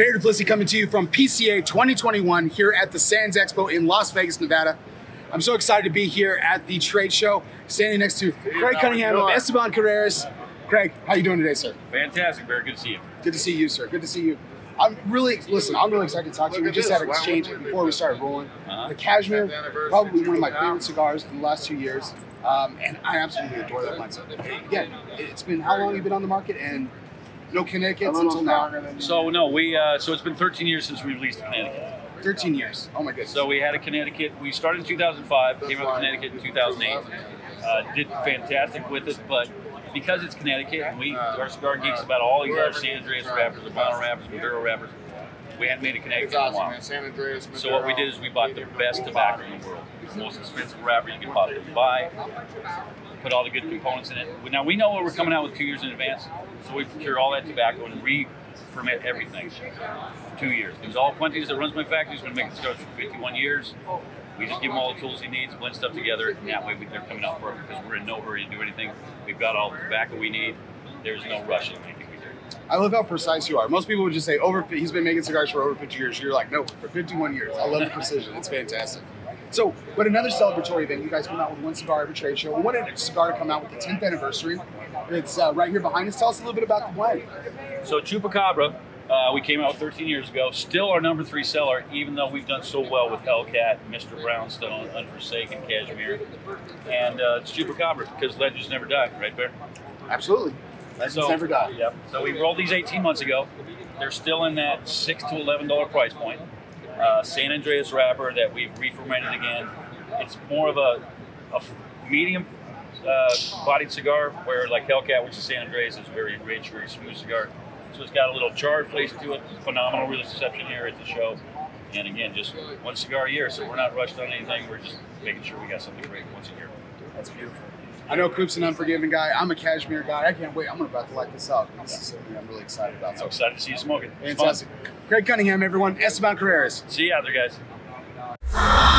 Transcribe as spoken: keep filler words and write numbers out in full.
Barry Duplessis coming to you from P C A twenty twenty-one here at the Sands Expo in Las Vegas, Nevada. I'm so excited to be here at the trade show, standing next to Craig Cunningham of Esteban Carreras. Craig, how you doing today, sir? Fantastic, Barry. Good to see you. Good to see you, sir. Good to see you. I'm really, listen, I'm really excited to talk to you. We just had an exchange before we started rolling. Uh-huh. The Cashmere, probably one of my favorite cigars in the last two years. Um, and I absolutely adore that blend. So, again, it's been, how long have you been on the market? And no Connecticut's until now. So, no, we, uh, so it's been thirteen years since we released Connecticut. thirteen years. Oh, my goodness. So we had a Connecticut. We started in two thousand five, came out with Connecticut in two thousand eight. Uh, did fantastic with it, but because it's Connecticut, and we are cigar geeks about all these other San Andreas wrappers, Habano wrappers, Maduro wrappers, we hadn't made a Connecticut in a while. So what we did is we bought the best tobacco in the world, the most expensive wrapper you could possibly buy, put all the good components in it. Now we know what we're coming out with two years in advance, so we procure all that tobacco and re-ferment everything for two years. Because all Puentes that runs my factory is going to make the cigars for fifty-one years. We just give him all the tools he needs, blend stuff together, and that way they're coming out perfect because we're in no hurry to do anything. We've got all the tobacco we need. There's no rush in anything we do. I love how precise you are. Most people would just say, over. He's been making cigars for over fifty years. You're like, no, for fifty-one years. I love the precision. It's fantastic. So, but another celebratory event, you guys come out with one cigar every trade show. We wanted a cigar to come out with the tenth anniversary. It's uh, right here behind us. Tell us a little bit about the blend. So Chupacabra, uh, we came out thirteen years ago. Still our number three seller, even though we've done so well with Hellcat, Mister Brownstone, Unforsaken, Cashmere. And uh, it's Chupacabra because legends never die, right, Bear? Absolutely. Legends so, never die. Yep. So we rolled these eighteen months ago. They're still in that six to eleven dollar price point. Uh, San Andreas wrapper that we've re-fermented again. It's more of a, a medium uh, bodied cigar, where like Hellcat, which is San Andreas, is very rich, very smooth cigar. So it's got a little charred flavor to it. Phenomenal reception here at the show. And again, just one cigar a year, so we're not rushed on anything. We're just making sure we got something great once a year. That's beautiful. I know Coop's an Unforgiven guy. I'm a Cashmere guy. I can't wait. I'm about to light this up. This is something I'm really excited about. So excited to see you smoking. Fantastic. Craig Cunningham, everyone. Esteban Carreras. See you out there, guys.